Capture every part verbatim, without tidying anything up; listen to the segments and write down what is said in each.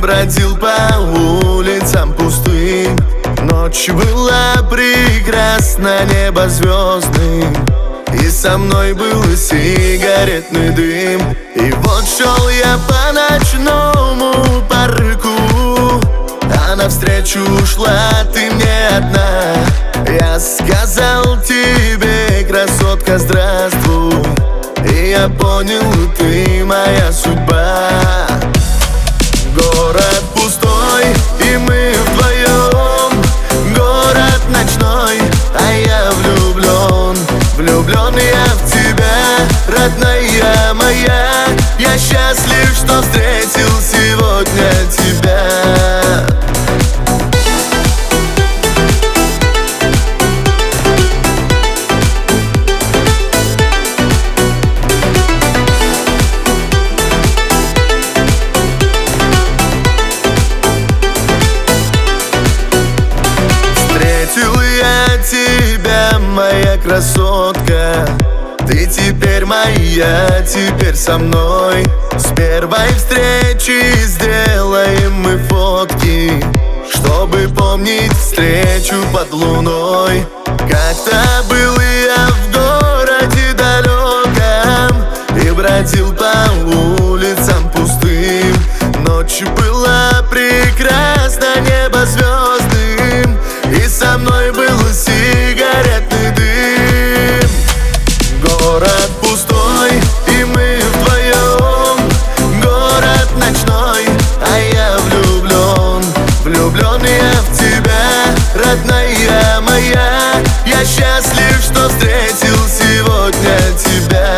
бродил по улицам пустым. Ночь была прекрасна, небо звездным, и со мной был сигаретный дым. И вот шел я по ночному парку, а навстречу ушла ты мне одна. Я сказал тебе, красотка, здравствуй, и я понял, ты моя судьба. Город пустой, и мы вдвоем. Город ночной, а я влюблен. Влюблен я в тебя, родная моя. Я счастлив, что встретил сегодня тебя. Тебя, моя красотка, ты теперь моя, теперь со мной. С первой встречи сделаем мы фотки, чтобы помнить встречу под луной. Как-то был я в городе далеком и бродил по улицам пустым. Ночь была прекрасна, небо звездным, и со мной был сигаретный дым. Город пустой, и мы вдвоем. Город ночной, а я влюблен. Влюблен я в тебя, родная моя. Я счастлив, что встретил сегодня тебя.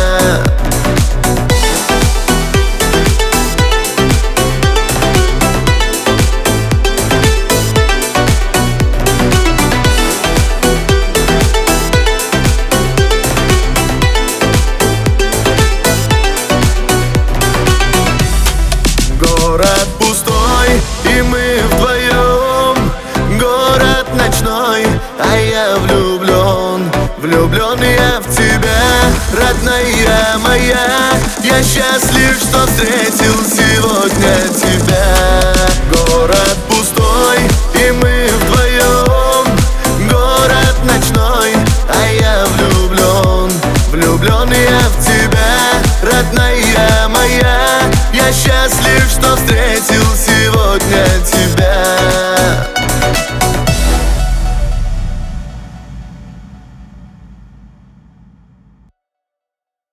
Город пустой, и мы вдвоем. Город ночной, а я влюблен. Влюблен я в тебя, родная моя. Я счастлив, что встретил сегодня тебя.